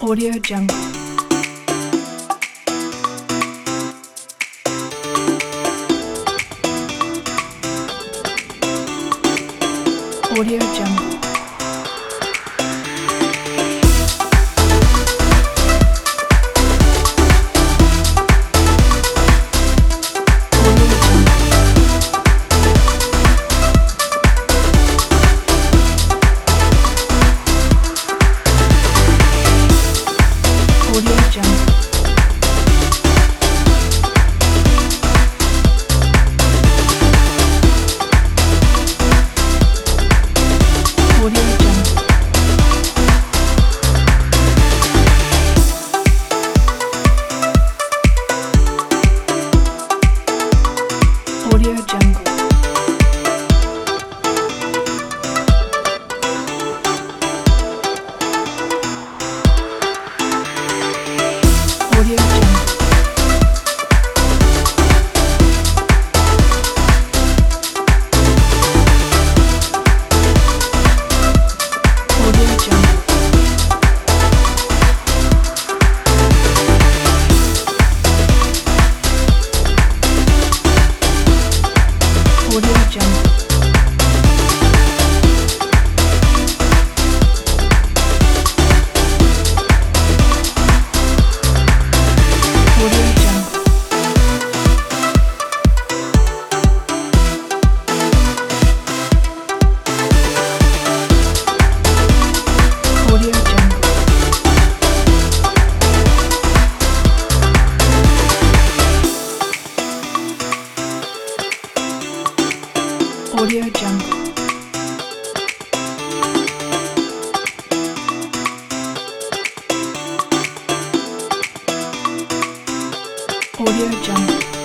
Audio Jungle. Audio Jungle. Audio Jungle. Audio Jungle. Audio Jungle. Audio Jungle. Audio Jungle. Audio Jungle. Audio Jungle. Audio Jungle. Audio Jungle.